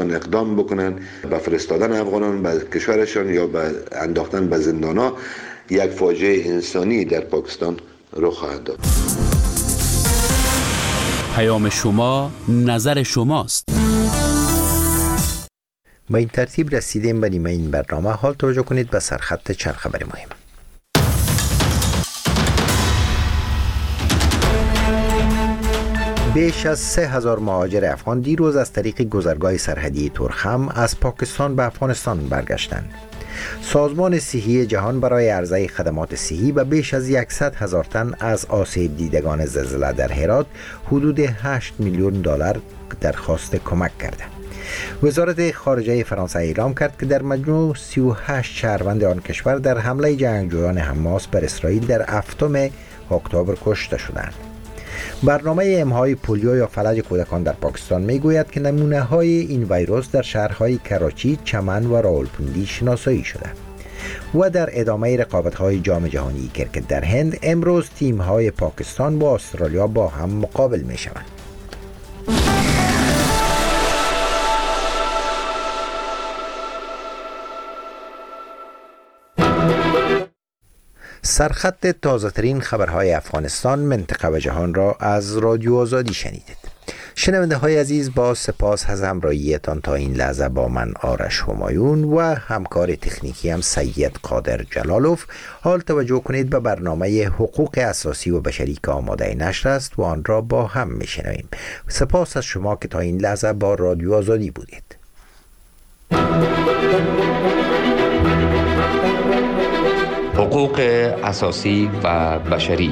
میتونن اقدام بکنن به فرستادن افغانان به کشورشان یا به انداختن به زندان‌ها. یک فاجعه انسانی در پاکستان رخ خواهد داد. پیام شما، نظر شماست. با این ترتیب رسیدیم به نیمه این برنامه. حال توجه کنید به سرخط چند خبر مهم. بیش از 3000 مهاجر افغان دیروز از طریق گذرگاه سرحدی تورخم از پاکستان به افغانستان برگشتند. سازمان صحی جهان برای عرضه خدمات صحی به بیش از 100,000 تن از آسیب دیدگان زلزله در هرات حدود 8 میلیون دلار درخواست کمک کرده. وزارت خارجه فرانسه اعلام کرد که در مجموع 38 شهروند آن کشور در حمله جنگجویان حماس بر اسرائیل در 7 اکتبر کشته شدند. برنامه امهای پولیو یا فلج کودکان در پاکستان میگوید که نمونه های این ویروس در شهرهای کراچی، چمن و راولپنڈی شناسایی شده. و در ادامه رقابت های جام جهانی کرکت در هند، امروز تیم های پاکستان با استرالیا با هم مقابل می شوند. سرخط تازه ترین خبرهای افغانستان، منطقه و جهان را از رادیو آزادی شنیدید. شنونده های عزیز، با سپاس از همراهیتان تا این لحظه با من آرش همایون و همکار تکنیکی هم سید قادر جلالوف. حال توجه کنید به برنامه حقوق اساسی و بشری که آماده نشر است و آن را با هم میشنویم. سپاس از شما که تا این لحظه با رادیو آزادی بودید. حقوق اساسی و بشری.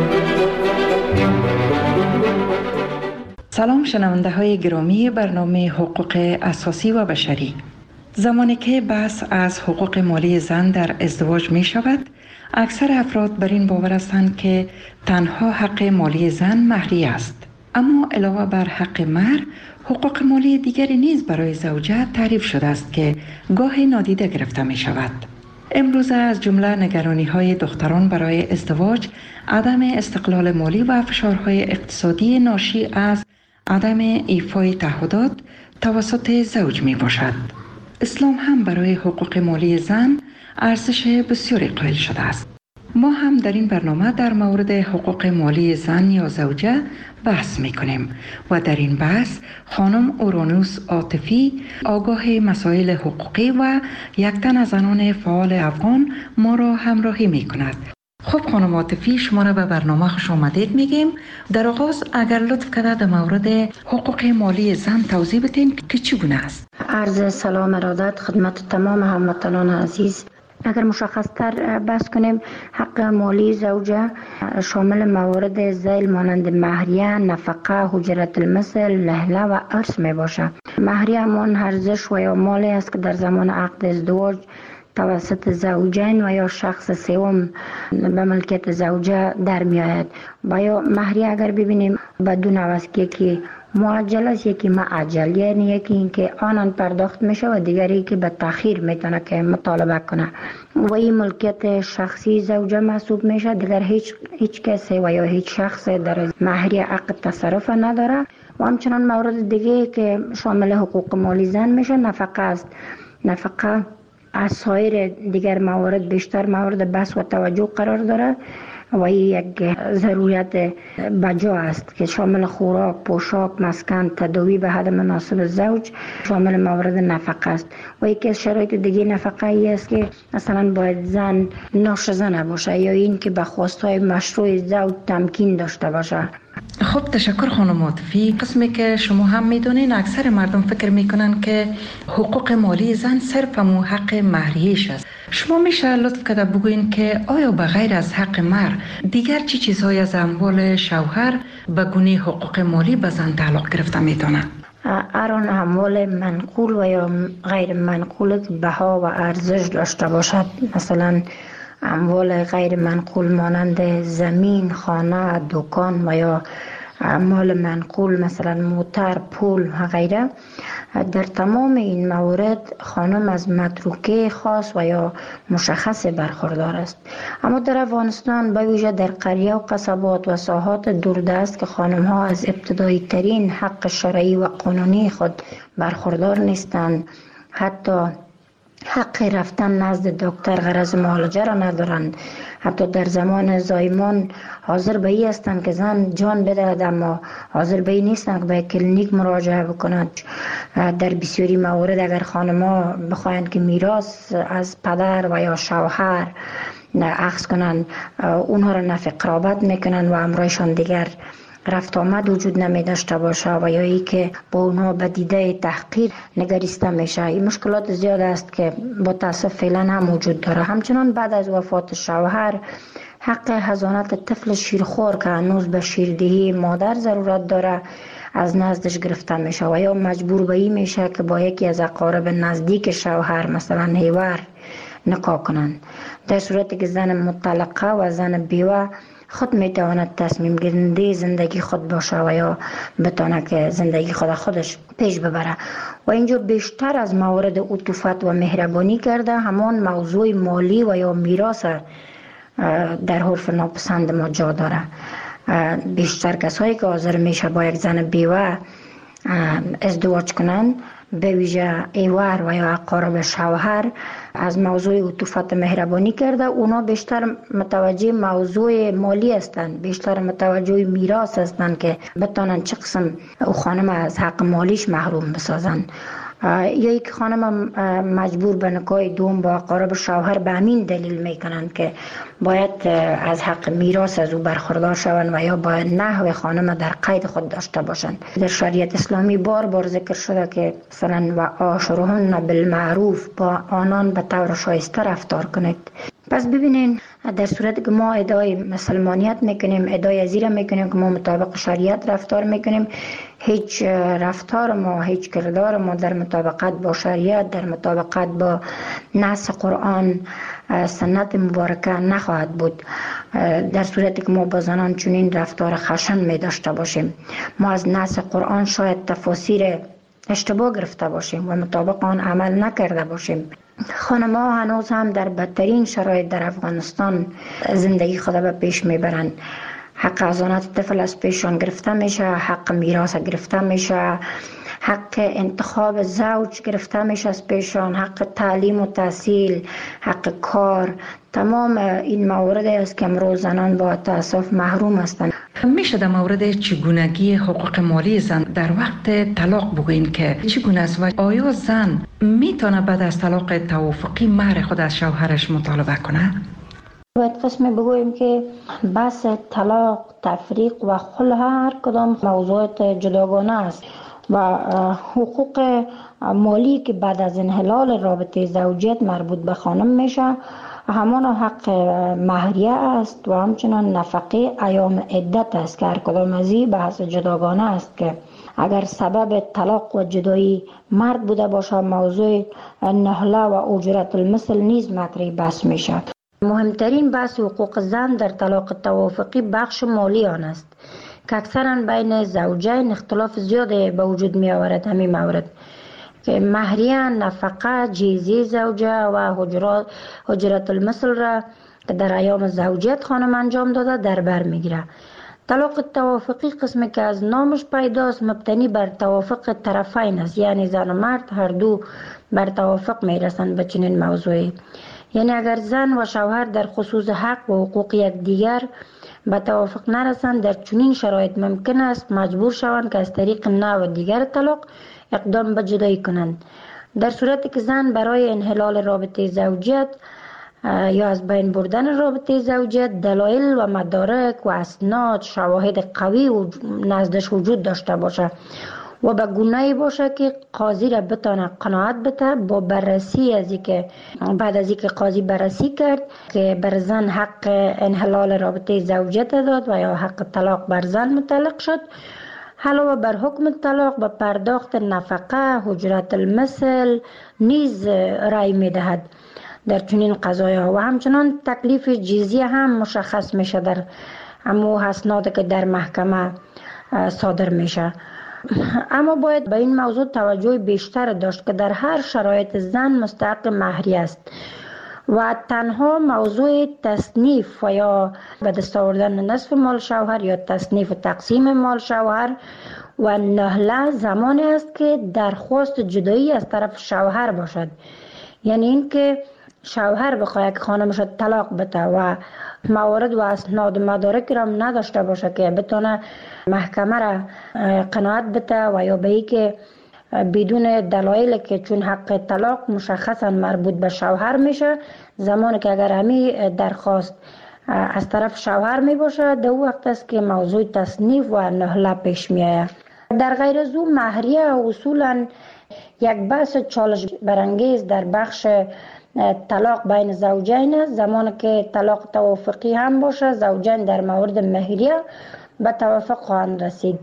سلام شنونده های گرامی برنامه حقوق اساسی و بشری. زمانی که بحث از حقوق مالی زن در ازدواج می شود، اکثر افراد بر این باور هستند که تنها حق مالی زن مهری است. اما علاوه بر حق مهر، حقوق مالی دیگری نیز برای زوجه تعریف شده است که گاهی نادیده گرفته می شود. امروزه از جمله نگرانی‌های دختران برای ازدواج، عدم استقلال مالی و فشارهای اقتصادی ناشی از عدم ایفای تعهدات توسط زوج می باشد. اسلام هم برای حقوق مالی زن ارزش بسیاری قائل شده است. ما هم در این برنامه در مورد حقوق مالی زن یا زوجه بحث می کنیم و در این بحث خانم اورانوس عاطفی، آگاه مسائل حقوقی و یک تن از زنان فعال افغان ما را همراهی می کند. خب خانم عاطفی، شما را به برنامه خوش آمدید میگیم. در آغاز اگر لطف کرده در مورد حقوق مالی زن توضیح بدین که چگونه است. عرض سلام ارادت خدمت تمام هموطنان عزیز. اگر مشخص‌تر بحث کنیم، حق مالی زوجه شامل موارد ذیل مانند مهریه، نفقه، حجرت المثل، لهله و ارث می باشه. مهریه همان ارزش و یا مالی است که در زمان عقد ازدواج توسط زوجین و یا شخص سوم به ملکیت زوجه در می آید. با یا مهریه اگر ببینیم بدون عوض که معجل است، یکی معجل، یعنی یکی این که آنان پرداخت میشه و دیگری که به تأخیر میتونه که مطالبه کنه و این ملکیت شخصی زوجه محسوب میشه. دیگر هیچ کسی و یا هیچ شخص در مهریه عقد تصرف نداره. و همچنان مورد دیگه که شامل حقوق مالی زن میشه نفقه است. نفقه از سایر دیگر موارد بیشتر مورد بحث و توجه قرار داره و این یک ضرورت بجا است که شامل خوراک، پوشاک، مسکن، تداوی به حد مناسب زوج شامل موارد نفقه است. و یکی از شرایط دیگه نفقه ای است که مثلا باید زن ناشزه نباشه یا این که به خواستهای مشروع زوج تمکین داشته باشه. خب تشکر خانم عاطفی. قسمی که شما هم میدونین اکثر مردم فکر میکنن که حقوق مالی زن صرف همون حق مهریش است. شما میشه لطف کرده بگوین که آیا به غیر از حق مهر دیگر چی چیزهای از اموال شوهر به گونه حقوق مالی به زن تعلق گرفته میتونه؟ هر اموال منقول و یا غیر منقول بها و ارزش داشته باشد، مثلا اموال غیر منقول مانند زمین، خانه، دکان و یا مال منقول مثلا موتر، پول و غیره، در تمام این موارد خانم از متروکه خاص و یا مشخص برخوردار است. اما در افغانستان به ویژه در قریه و قصبات و ساحات دوردست که خانم ها از ابتدایی ترین حق شرعی و قانونی خود برخوردار نیستند، حتی حق رفتن نزد دکتر غرض معالجه را ندارند، حتی در زمان زایمان حاضر به این هستند که زن جان بدهد اما حاضر به این نیستند که به کلینیک مراجعه بکنند. در بسیاری موارد اگر خانم‌ها بخواهند که میراث از پدر و یا شوهر اخذ کنند، اونها را نفی قرابت میکنند و امرایشان دیگر رفت آمد وجود نمی داشته باشه و یا ای که با اونها به دیده تحقیر نگریسته میشه. این مشکلات زیاد است که با تاسف فعلا هم وجود داره. همچنان بعد از وفات شوهر حق حضانت طفل شیرخور که هنوز به شیردهی مادر ضرورت داره از نزدش گرفته میشه و یا مجبور به این میشه که با یکی از اقارب نزدیک شوهر مثلا هیور نکاح کنند. در صورتی که زن مطلقه و زن بیوه خود میتواند تصمیم گیرنده زندگی خود باشه و یا بتونه که زندگی خودش پیش ببره. و اینجا بیشتر از موارد عطوفت و مهربانی کرده همان موضوع مالی و یا میراث در حرف ناپسند ما جا داره. بیشتر کسایی که حاضر میشه با یک زن بیوه ازدواج کنند، به ویژه ایوار و یا اقارب شوهر، از موضوع عطوفت مهربانی کرده. اونا بیشتر متوجه موضوع مالی هستند، بیشتر متوجه میراث هستند که بتانن چه قسم او خانم از حق مالیش محروم بسازن. یا یک خانم مجبور به نکاح دوم با اقارب شوهر به همین دلیل میکنند که باید از حق میراث از او برخوردار شوند و یا باید نحو خانم در قید خود داشته باشند. در شریعت اسلامی بار بار ذکر شده که مثلا و عاشرهن بالمعروف، با آنان به طور شایسته رفتار کنید. پس ببینین در صورتی که ما ادعای مسلمانیت میکنیم، ادعای ازیره میکنیم که ما مطابق شریعت رفتار میکنیم، هیچ رفتار ما، هیچ کردار ما در مطابقت با شریعت، در مطابقت با نص قرآن سنت مبارکه نخواهد بود. در صورتی که ما با زنان چنین رفتار خشن می داشته باشیم، ما از نص قرآن شاید تفاسیر اشتباه گرفته باشیم و مطابق آن عمل نکرده باشیم. خانم‌ها هنوز هم در بدترین شرایط در افغانستان زندگی خود به پیش میبرند. حق حضانت طفل از پیشان گرفته میشه، حق میراث گرفته میشه، حق انتخاب زوج گرفته میشه از پیشان، حق تعلیم و تحصیل، حق کار. تمام این موارد است که امروز زنان با تأسف محروم هستند. میشه در مورد چگونگی حقوق مالی زن در وقت طلاق بگوین که چگونه است و آیا زن میتونه بعد از طلاق توافقی مهر خود از شوهرش مطالبه کنه؟ باید قسم بگوییم که بحث طلاق، تفریق و خلع هر کدام موضوعات جداگانه است و حقوق مالی که بعد از انحلال رابطه زوجیت مربوط به خانم میشه همان حق مهریه است و همچنان نفقه ایام عدت است که هر کدام از این بحث جداگانه است که اگر سبب طلاق و جدایی مرد بوده باشه موضوع نهله و اجرت المثل نیز مطرح بحث میشه. مهمترین بحث حقوق زن در طلاق توافقی بخش مالی آن است که اکثرا بین زوجین اختلاف زیاده به وجود می آورد. همین مورد که مهریه، نفقه، جیزی زوجه و حجرت المثل را که در ایام زوجیت خانم انجام داده در بر می گیره. طلاق توافقی قسمی که از نامش پیداست مبتنی بر توافق طرفین است، یعنی زن و مرد هر دو بر توافق می رسند به چنین موضوعی. یعنی اگر زن و شوهر در خصوص حق و حقوق یکدیگر به توافق نرسند، در چنین شرایط ممکن است مجبور شوند که از طریق نوع دیگر طلاق اقدام به جدایی کنند. در صورتی که زن برای انحلال رابطه زوجیت یا از بین بردن رابطه زوجیت دلایل و مدارک و اسناد، شواهد قوی نزدش وجود داشته باشه و به گونه‌ای باشه که قاضی را بتونه قناعت بده با بررسی از اینکه بعد از اینکه قاضی بررسی کرد که بر زن حق انحلال رابطه زوجیت داد و یا حق طلاق بر زن متعلق شد، علاوه بر حکم طلاق به پرداخت نفقه، حجرت المثل نیز رأی میدهد در چنین قضایا و همچنان تکلیف جزیه هم مشخص میشه در امو اسناد که در محکمه صادر میشه. اما باید به این موضوع توجه بیشتر داشت که در هر شرایط زن مستحق مهری است و تنها موضوع تصنیف و یا به دست آوردن نصف مال شوهر یا تصنیف و تقسیم مال شوهر و نهله زمانی است که درخواست جدایی از طرف شوهر باشد. یعنی این که شوهر بخواهد که خانمش طلاق بده و موارد و اسناد و مدارک را نداشته باشه که بتونه محکمه را قناعت بده و یا به ای که بدون دلایل که چون حق طلاق مشخصا مربوط به شوهر میشه، زمانی که اگر همی درخواست از طرف شوهر می باشه در وقت است که موضوع تصنیف و نهله پیش می آید. در غیر از او مهریه اصولا یک بحث چالش برانگیز در بخش طلاق بین زوجین است. زمانی که طلاق توافقی هم باشه، زوجین در مورد مهریه به توافق خواهند رسید.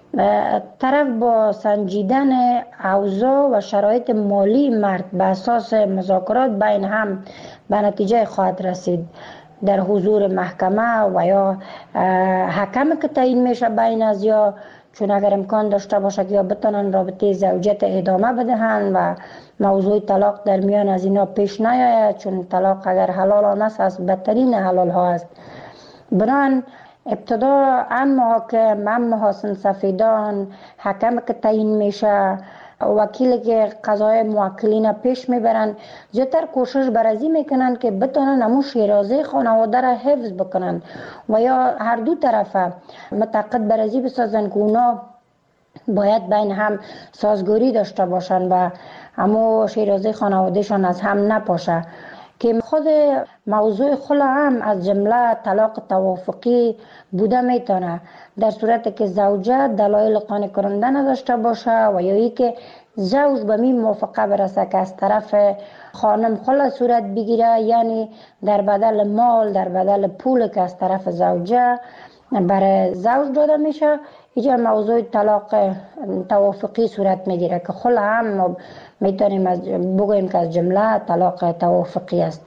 طرف با سنجیدن اوضاع و شرایط مالی مرد به اساس مذاکرات بین هم به نتیجه خواهد رسید در حضور محکمه و یا حکم که تعیین میشه بین از یا، چون اگر امکان داشته باشه که یا بتونن رابطه زوجیت ادامه بدهند و موضوع طلاق در میان از اینا پیش نیاید، چون طلاق اگر حلال هم است از بدترین حلال ها است. بنابراین ابتدا محاکم، محاسن سفیدان، حکم که تعیین میشه، وکیلی که قضای موکلین پیش میبرن، زیادتر کوشش برازی میکنن که بتونن همون شیرازه خانواده را حفظ بکنن و یا هر دو طرفه متعاقد برازی بسازن که اونا باید بین هم سازگاری داشته باشن و همون شیرازه خانوادهشان از هم نپاشه. که خود موضوع خلع هم از جمله طلاق توافقی بوده میتونه در صورتی که زوجه دلایل قانع کننده نداشته باشه و یا ای که زوج به می موافقه برسه که از طرف خانم خلع صورت بگیره، یعنی در بدل مال، در بدل پول که از طرف زوجه برای زوج داده میشه، اینجا موضوع طلاق توافقی صورت میگیره که خلع هم میتونیم بگوییم که از جمله طلاق توافقی است.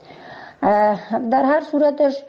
در هر صورتش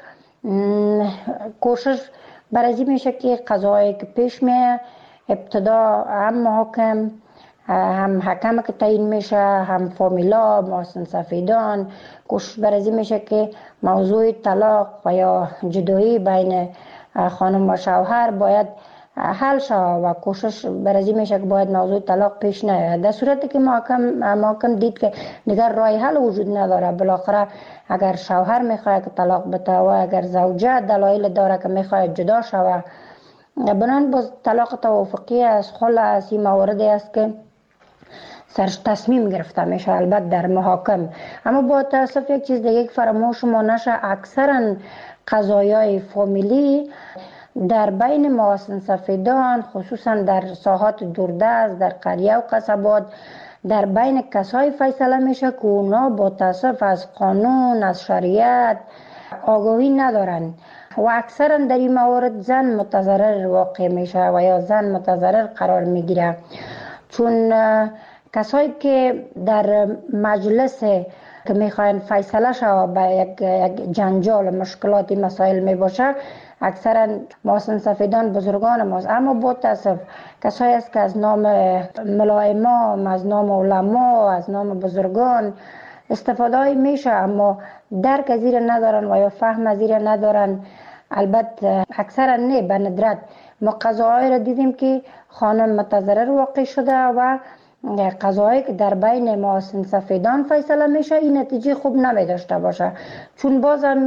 کوشش برازی میشه که قضایی که پیش میه ابتدا هم محاکم، هم حکم که تعیین میشه، هم فامیلا، محاسن سفیدان، کوشش برازی میشه که موضوع طلاق و یا جدایی بین خانم و شوهر باید حل شود و کوشش برازی میشه که باید موضوع طلاق پیش نیاید. در صورتی که محکم دید که دیگر راه حل وجود نداره، بالاخره اگر شوهر میخواد که طلاق بده و اگر زوجه دلایل داره که میخواد جدا شود، بنابراین باز طلاق توافقی از خلع از این موردی است که سرش تصمیم گرفته میشه، البته در محاکم. اما با تاسف یک چیز دیگه فراموش ما نشه، اکثرا قضایای فامیلی در بین محاسن سفیدان، خصوصا در ساحات دوردست، در قریه و قصبات، در بین کسای فیصله میشه که اونا با تاسف از قانون، از شریعت آگاهی ندارن و اکثرا در این موارد زن متضرر واقع میشه و یا زن متضرر قرار میگیره، چون کسایی که در مجلس که میخواین فیصله شود به یک جنجال مشکلاتی مسائل میباشه، اکثرا محاسن سفیدان بزرگان ماست. اما با تاسف کسایی است که از نام ملائمان، از نام علما، از نام بزرگان استفاده میشه، اما درک از زیر ندارن و یا فهم از زیر ندارن. البته اکثرا نه، به ندرت ما قضاهای را دیدیم که خانم متضرر واقع شده و قضایی که در بین محاسن سفیدان فیصله میشه این نتیجه خوب نمی داشته باشه، چون باز هم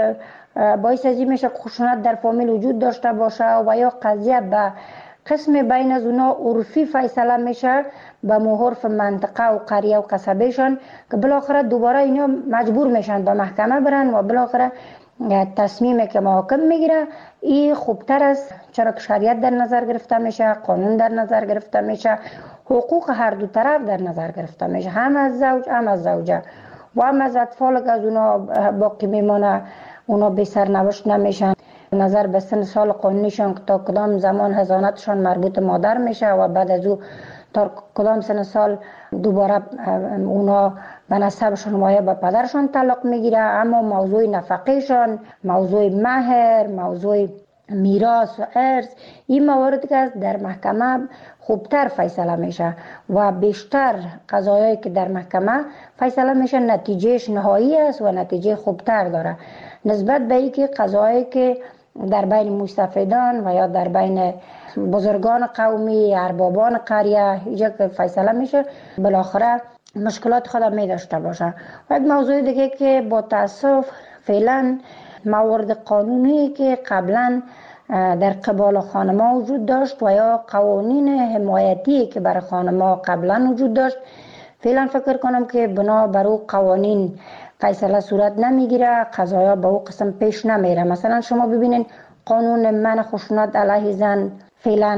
باعث ازی میشه خشونت در فامیل وجود داشته باشه و یا قضیه به قسم بین از اونا عرفی فیصله میشه به محرف منطقه و قریه و قصبهشان که بالاخره دوباره اینا مجبور میشن به محکمه برن و بالاخره تصمیمی که محاکم میگیره این خوبتر است، چرا که شریعت در نظر گرفته میشه، قانون در نظر گرفته میشه، حقوق هر دو طرف در نظر گرفته میشه، هم از زوج هم از زوجه و هم از اطفال که از اونا باقی میمانه، اونا بی سرنوشت نمیشن. نظر به سن سال قانونیشان که تا کدام زمان حضانتشان مربوط مادر میشه و بعد از او تا کدام سن سال دوباره اونا به نسبشان و به پدرشان تعلق میگیره. اما موضوع نفقهشان، موضوع مهر، موضوع میراث و ارث، این موارد که در محکمه خوبتر فیصله میشه و بیشتر قضایایی که در محکمه فیصله میشه نتیجهش نهایی است و نتیجه خوبتر داره نسبت به اینکه قضایایی که در بین مستفیدان و یا در بین بزرگان قومی، اربابان قریه اینجا که فیصله میشه بالاخره مشکلات خود می داشته باشه. و یک موضوع دیگه که با تاسف فعلا موارد قانونی که قبلا در قبال خانم‌ها وجود داشت و یا قوانین حمایتی که برای خانم‌ها قبلا وجود داشت، فعلا فکر کنم که بنا بر او قوانین فیصله صورت نمیگیره، قضایا به او قسم پیش نمیره. مثلا شما ببینید قانون منع خشونت علیه زن فعلا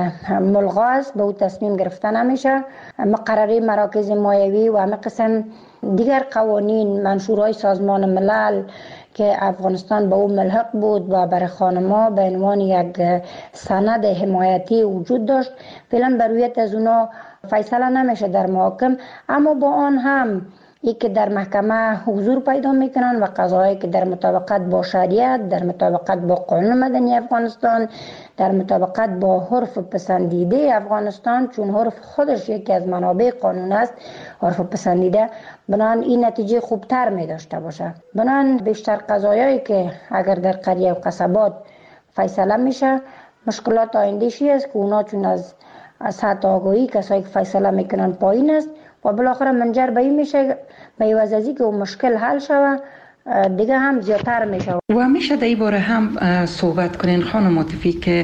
ملغا است، به او تصمیم گرفته نمیشه. مقرره مراکز مایوی و همه قسم دیگر قوانین منشورهای سازمان ملل که افغانستان به او ملحق بود و برای خانم‌ها به عنوان یک سند حمایتی وجود داشت، فعلا بر روی از اونا فیصله نمیشه در محاکم. اما با آن هم ای که در محکمه حضور پیدا میکنن و قضایی که در مطابقت با شریعت، در مطابقت با قانون مدنی افغانستان، در مطابقت با حرف پسندیده افغانستان، چون حرف خودش یکی از منابع قانون است، حرف پسندیده، بنان این نتیجه خوبتر می داشته باشه. بنان بیشتر قضایایی که اگر در قریه و قصبات فیصله میشه، مشکلات آینده‌شی است که اونا چون از سطح آگاهی کسایی که فیصله میکنن پایین است و بالاخره منجر به این میشه به وجهی که اون مشکل حل شود، دیگه هم زیادتر میشه. و میشه در این باره هم صحبت کنین خانم عاطفی که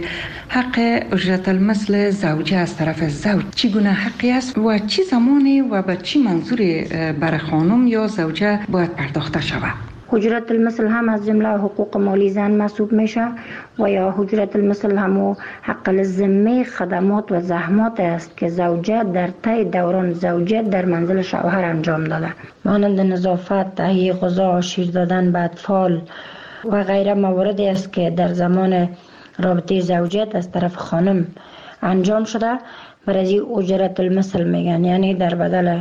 حق اجرت المثل زوجه از طرف زوج چگونه حقی است و چی زمانی و به چی منظوری برای خانم یا زوجه باید پرداخته شود؟ اجرت المثل هم از جمله حقوق مالی زن محسوب میشه و یا اجرت المثل هم حق الذمه خدمات و زحمات است که زوجه در طی دوران زوجیت در منزل شوهر انجام داده، مانند نظافت، تهیه غذا، شیر دادن به اطفال و غیره مواردی است که در زمان رابطه زوجیت از طرف خانم انجام شده. برای اجرت المثل میگن، یعنی در بدل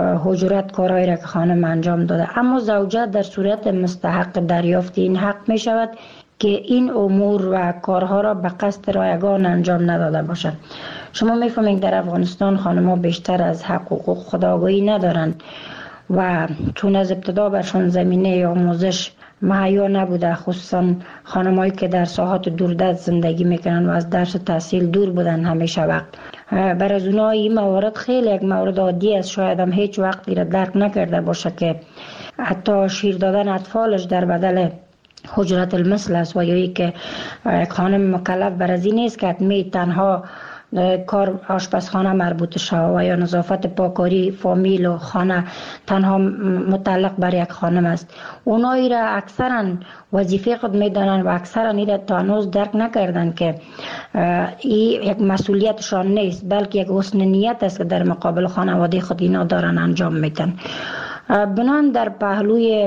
اجرت کارهایی را که خانم انجام داده. اما زوجه در صورت مستحق دریافت این حق می شود که این امور و کارها را به قصد رایگان انجام نداده باشد. شما میفهمید در افغانستان خانم‌ها بیشتر از حق و حقوق خودآگاهی ندارند و چون از ابتدا برشان زمینه آموزش مهیا نبوده، خصوصا خانمایی که در ساحات دوردست زندگی میکنن و از درس تحصیل دور بودن همیشه وقت. برای از اونها این موارد خیلی یک مورد عادی است، شاید هم هیچ وقت را درک نکرده باشه که حتی شیر دادن اطفالش در بدل اجرت المثل است و یا که یک خانم مکلف بر از این نیست که حتمی تنها کار آشپزخانه مربوط شود و یا نظافت پاکاری فامیل و خانه تنها متعلق بر یک خانم است. اونایی را اکثرا وظیفه خود میدانند و اکثرا این را تا هنوز درک نکردند که این یک مسئولیتشان نیست، بلکه یک حسن نیت است که در مقابل خانواده خود اینا دارن انجام میدن. بنان در پهلوی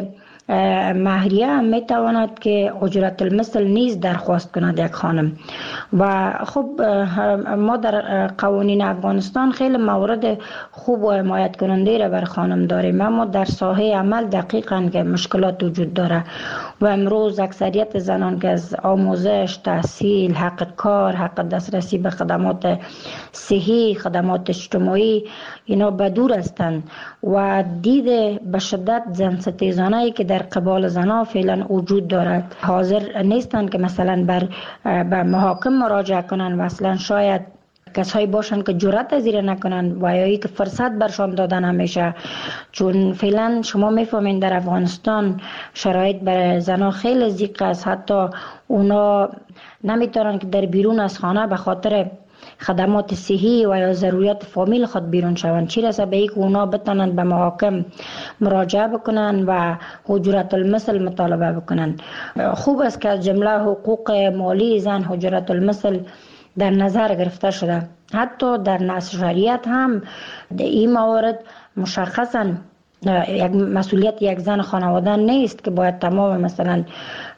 مهریه هم میتواند که اجرت المثل نیز درخواست کند یک خانم. و خب ما در قوانین افغانستان خیلی موارد خوب و حمایت کننده را بر خانم داریم، اما در ساحه عمل دقیقاً که مشکلات وجود داره و امروز اکثریت زنان که از آموزش، تحصیل، حق کار، حق دسترسی به خدمات صحی، خدمات اجتماعی اینا بدور هستند و دید به شدت زن ستیزانه‌ای که در قبال زنها فعلا وجود دارد حاضر نیستند که مثلا به محاکم مراجعه کنند و اصلا شاید کسایی باشند که جرأت از این نکنند و یا که فرصت برشان داده نمیشه، چون فعلا شما میفهمین در افغانستان شرایط برای زنها خیلی ضیق است، حتی اونا نمیتونن که در بیرون از خانه به خاطر خدمات صحی و یا ضروریات فامیل خود بیرون شوند، چی رسه به اینکه اونا بتونن به محاکم مراجعه بکنن و اجرت المثل مطالبه بکنن. خوب است که از جمله حقوق مالی زن اجرت المثل در نظر گرفته شده. حتی در نص شریعت هم این موارد مشخصا یک مسئولیت یک زن خانواده نیست که باید تمام مثلا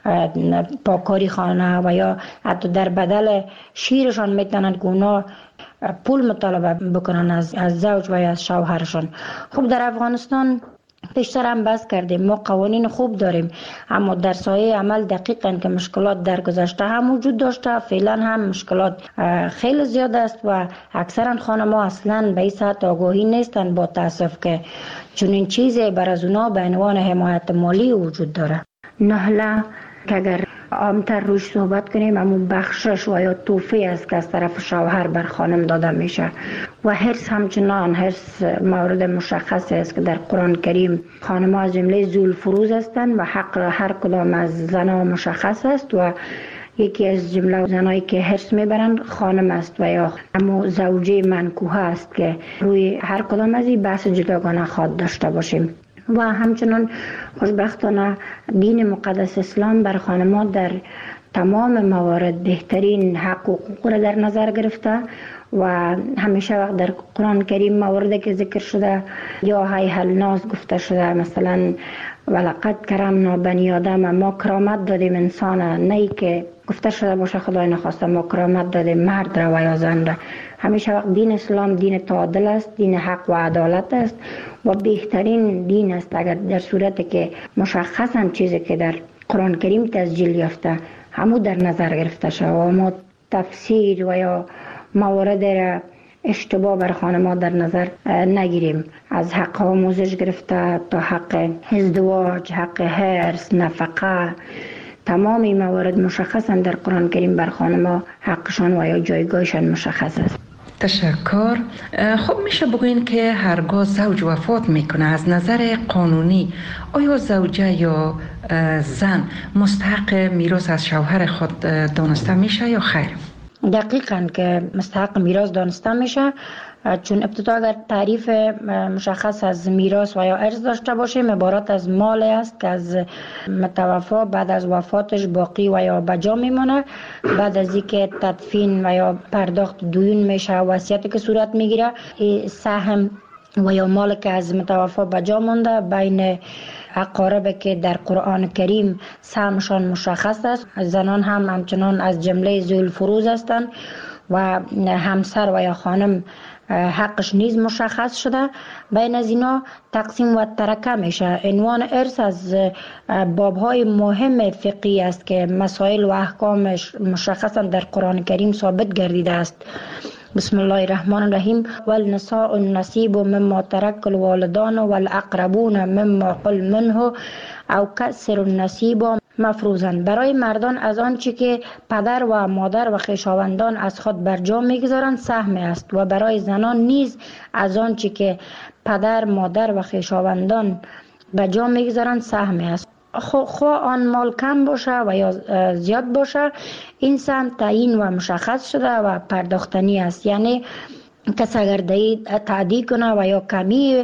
پاکاری خانه و یا حتی در بدل شیرشان میتونند که اونا پول مطالبه بکنن از زوج و یا از شوهرشان. خب در افغانستان پیشتر هم بحث کردیم ما قوانین خوب داریم، اما در سایه عمل دقیقاً که مشکلات در گذشته هم وجود داشته، فعلا هم مشکلات خیلی زیاد است و اکثرا خانم‌ها اصلاً به این سطح آگاهی نیستند. با تاسف که چنین چیزی بر از اونا به عنوان حمایت مالی وجود داره. نهله که اگر عامتر روش صحبت کنیم، اما بخشش و یا توفیه است که از طرف شوهر بر خانم داده میشه و حرص همچنان حرص مورد مشخص است که در قرآن کریم خانم ها از جمله ذوالفروز هستند و حق هر کدام از زنها مشخص است و یکی از جمله زنایی که حرص میبرند خانم است و یا اما زوجه منکوحه است که روی هر کدام از این بحث جداگانه خواهد داشته باشیم. و همچنان خوشبختانه دین مقدس اسلام بر خانم‌ها در تمام موارد بهترین حق و حقوق را در نظر گرفته و همیشه وقت در قرآن کریم مواردی که ذکر شده یا هیها الناس گفته شده، مثلا ولقد کرمنا بنی آدم، ما کرامت دادیم انسان، نه ای که گفته شده باشه خدای نخواسته ما کرامت دادیم مرد را و یا زن را. همیشه وقت دین اسلام دین تعادل است، دین حق و عدالت است و بهترین دین است اگر در صورتی که مشخصا چیزی که در قرآن کریم تسجیل یافته همو در نظر گرفته شد و ما تفسیر و یا موارد را اشتباه بر خانم‌ها در نظر نگیریم. از حق آموزش گرفته تا حق ازدواج، حق حرص، نفقه، تمام این موارد مشخصا در قرآن کریم بر خانم‌ها حقشان و یا جایگاهشان مشخص است. تشکر. خب میشه بگوین که هرگاه زوج وفات میکنه از نظر قانونی آیا زوجه یا زن مستحق میراث از شوهر خود دانسته میشه یا خیر؟ دقیقاً که مستحق میراث دانسته میشه، چون ابتدا اگر تعریف مشخص از میراث و یا ارث داشته باشیم عبارت از مال است که از متوفا بعد از وفاتش باقی و یا بجا میمونه، بعد از اینکه تدفین و یا پرداخت دیون میشه، وصیتی که صورت میگیره، سهم و یا مال که از متوفا بجا مونده بین اقارب که در قرآن کریم سهمشان مشخص است. زنان هم همچنان از جمله ذوالفروز هستند و همسر و یا خانم حقش نیز مشخص شده. بین از اینا تقسیم و ترکه میشه. عنوان ارث از بابهای مهم فقهی است که مسائل و احکامش مشخصا در قرآن کریم ثابت گردیده است. بسم الله الرحمن الرحیم. والنساء النصیب مما ترک الوالدان والاقربون مما قل منه او کسر النصیب مفروضاً. برای مردان از آنچه که پدر و مادر و خویشاوندان از خود بر جا میگذارند سهم است و برای زنان نیز از آنچه که پدر، مادر و خویشاوندان بر جا میگذارند سهم است. خواه آن مال کم باشه و یا زیاد باشه، این سهم تعیین و مشخص شده و پرداختنی است. یعنی کسی اگر تعدی کنه و یا کمی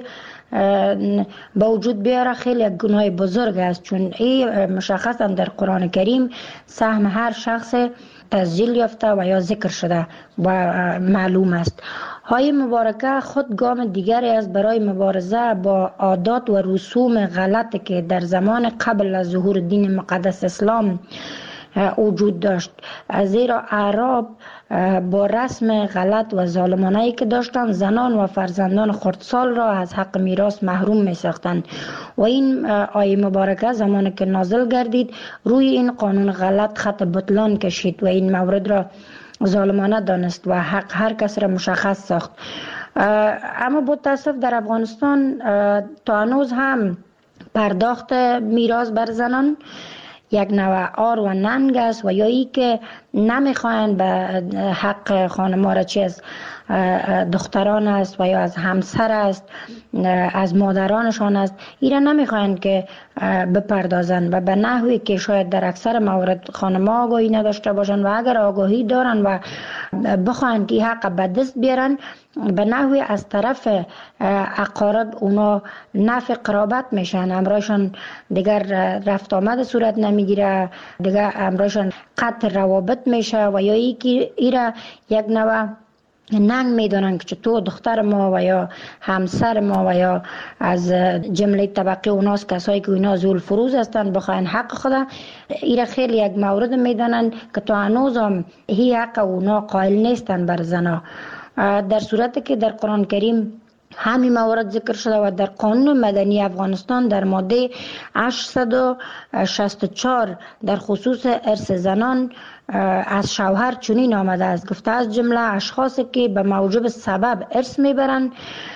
با وجود بیاره خیلی گناه بزرگ است، چون این مشخصا در قرآن کریم سهم هر شخص تسجیل یافته و یا ذکر شده و معلوم است. های مبارکه خود گام دیگری است برای مبارزه با عادات و رسوم غلطی که در زمان قبل از ظهور دین مقدس اسلام وجود داشت، زیرا اعراب با رسم غلط و ظالمانه‌ای که داشتند زنان و فرزندان خردسال را از حق میراث محروم می ساختند و این آیه مبارکه زمانی که نازل گردید روی این قانون غلط خط بطلان کشید و این مورد را ظالمانه دانست و حق هر کس را مشخص ساخت. اما با تاسف در افغانستان تا هنوز هم پرداخت میراث بر زنان یک نوع آر و ننگ است و یا ای که نمیخواین به حق خانم‌ها را چه از دختران است و یا از همسر است، از مادرانشان است، ایره نمیخواین که بپردازن و به نحوی که شاید در اکثر موارد خانم‌ها آگاهی نداشته باشن و اگر آگاهی دارن و بخواین که حق به دست بیارن به نحوی از طرف اقارب اونا نفع قرابت میشن، امرایشان دیگر رفت آمد صورت نمیگیره، دیگر امرایشان قطع روابط میشه و یا ایره یک نوع ننگ میدانن که تو دختر ما و یا همسر ما و یا از جمله طبقه اوناست کسایی که اینا ذوالفروز هستند بخواین حق خدا، ایره خیلی یک مورد میدانن که تو هنوز هم هی حق اونا قائل نیستن بر زنا، در صورتی که در قرآن کریم همین موارد ذکر شده و در قانون مدنی افغانستان در ماده 864 در خصوص ارث زنان از شوهر چنین آمده است، گفته از جمله اشخاصی که به موجب سبب ارث میبرند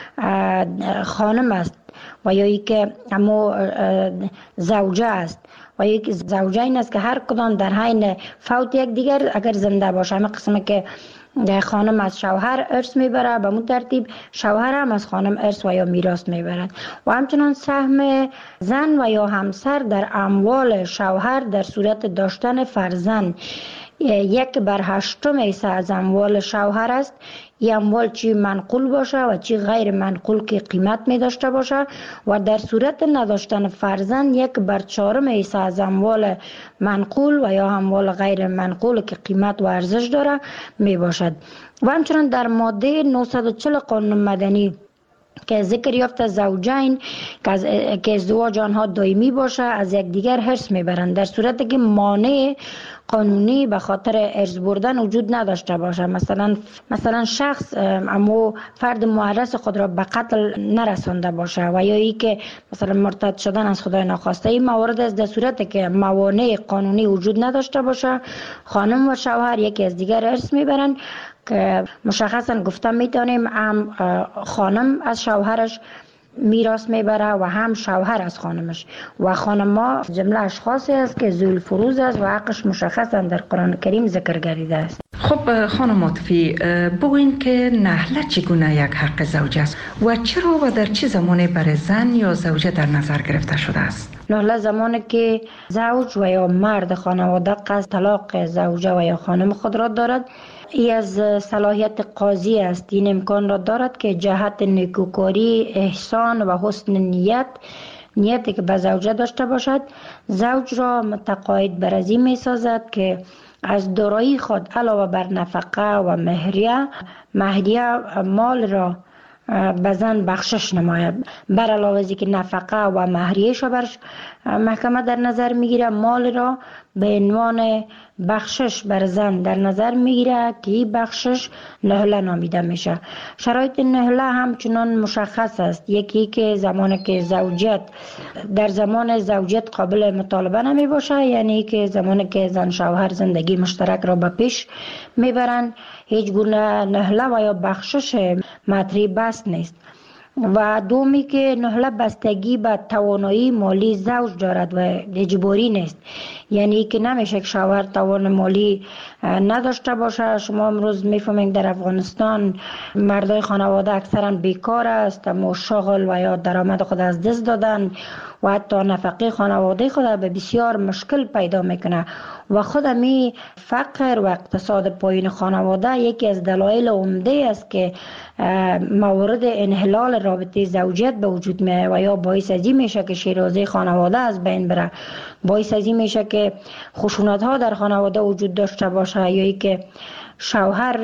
خانم است و یا ای که امو زوجه است و یک زوجه این است که هر کدام در حین فوت یک دیگر اگر زنده باشه، همه قسمه که خانم از شوهر ارث میبره به مون ترتیب شوهر هم از خانم ارث و یا میراث میبرد و همچنان سهم زن و یا همسر در اموال شوهر در صورت داشتن فرزند 1/8 حصه از اموال شوهر است. این اموال چی منقول باشه و چی غیر منقول که قیمت می داشته باشه و در صورت نداشتن فرزند 1/4 حصه از اموال منقول و یا اموال غیر منقول که قیمت و ارزش داره می باشد. و همچنان در ماده 940 قانون مدنی که ذکر یافته زوجین که ازدواج آنها دائمی باشه از یکدیگر حرص میبرند در صورتی که مانع قانونی به خاطر ارث بردن وجود نداشته باشه، مثلا شخص اما فرد معرض خود را به قتل نرسانده باشه و یا ای که مثلا مرتد شدن از خدای ناخواسته. این موارد است در صورتی که موانع قانونی وجود نداشته باشه خانم و شوهر یکی از دیگر ارث میبرند که مشخصا گفتم میتونیم هم خانم از شوهرش میراث میبره و هم شوهر از خانمش و خانما جمله اشخاصی است که ذوی الفروض است و حقش مشخصا در قرآن کریم ذکر گردیده است. خب خانم عاطفی بگوین که نهله چگونه یک حق زوجه است و چرا و در چه زمانی برای زن یا زوجه در نظر گرفته شده است؟ نهله زمانی که زوج و یا مرد خانواده قصد طلاق زوجه و یا خانم خود را دارد، ای از صلاحیت قاضی است. این امکان را دارد که جهت نیکوکاری، احسان و حسن نیتی که به زوجه داشته باشد زوج را متقاعد بر از این می سازد که از دارایی خود علاوه بر نفقه و مهریه مال را به زن بخشش نماید. بر علاوه از که نفقه و مهریه‌اش را بر محکمه در نظر میگیره، مال را به عنوان بخشش بر زن در نظر میگیره که این بخشش نهله نامیده میشه. شرایط نهله همچنان مشخص است. یکی که زمانی که در زمان زوجیت قابل مطالبه نمی باشه، یعنی که زمانی که زن شوهر زندگی مشترک را به پیش میبرند هیچ گونه نهله و یا بخشش مطرح بس نیست. و دومی که نهله بستگی به توانایی مالی زوج دارد و اجباری نیست، یعنی که نمیشه که شوهر توان مالی نداشته باشه. شما امروز میفهمید در افغانستان مردای خانواده اکثرا بیکار است، اما شغل و یا درآمد خود از دست دادن و حتی نفقه خانواده خود به بسیار مشکل پیدا میکنه و خود می فقر و اقتصاد پایین خانواده یکی از دلایل عمده است که موارد انحلال رابطه زوجیت به وجود میاد و یا باعث از این میشه که شیرازه خانواده از بین بره، باعث از این میشه که خشونت ها در خانواده وجود داشته باشه، یا ای که شوهر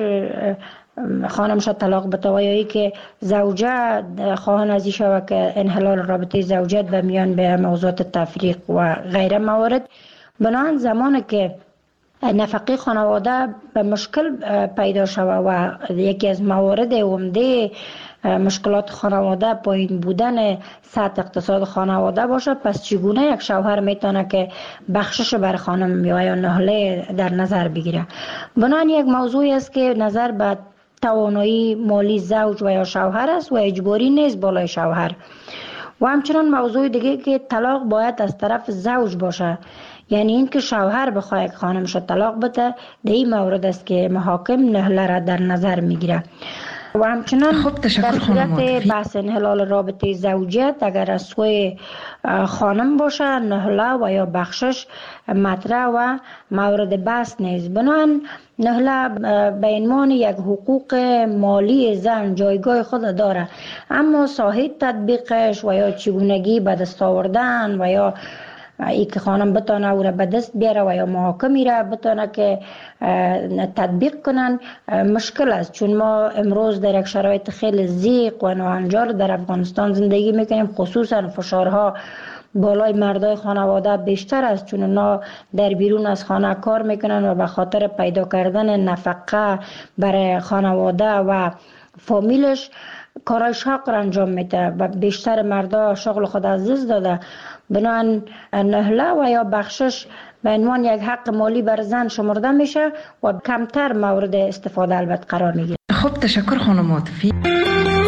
خانمش طلاق بده و یا ای که زوجه خواهان از این شود که انحلال رابطه زوجیت به میان به موضوعات تفریق و غیره موارد. بنابراین زمانی که نفقه خانواده به مشکل پیدا شود و یکی از موارد عمده مشکلات خانواده پایین بودن سطح اقتصاد خانواده باشه، پس چگونه یک شوهر میتونه که بخشش بر خانم یا نهله در نظر بگیره؟ بنابراین یک موضوعی است که نظر به توانایی مالی زوج و یا شوهر است و اجباری نیست بالای شوهر. و همچنان موضوع دیگه که طلاق باید از طرف زوج باشه، یعنی این که شوهر بخواه یک خانمش طلاق بده، در این مورد است که محاکم نهله را در نظر میگیره. و همچنان در صورت بحث انحلال رابطه زوجیت اگر از سوی خانم باشه نهله و یا بخشش مطرح و مورد بحث نیست. بنابراین نهله به عنوان یک حقوق مالی زن جایگاه خود داره، اما ساحه تطبیقش و یا چگونگی به دست آوردن و یا ای که خانم بتانه او را به دست بیاره و یا محاکمی را بتانه که تطبیق کنن مشکل است، چون ما امروز در یک شرایط خیلی ضیق و ناهنجار در افغانستان زندگی میکنیم. خصوصا فشارها بالای مردای خانواده بیشتر است، چون اونا در بیرون از خانه کار میکنن و به خاطر پیدا کردن نفقه برای خانواده و فامیلش کارهای شاق را انجام میده و بیشتر مردا شغل خود از دست داده، بنابراین نهله و یا بخشش به عنوان یک حق مالی بر زن شمرده میشه و کمتر مورد استفاده البته قرار میگیره. خب تشکر خانم عاطفی.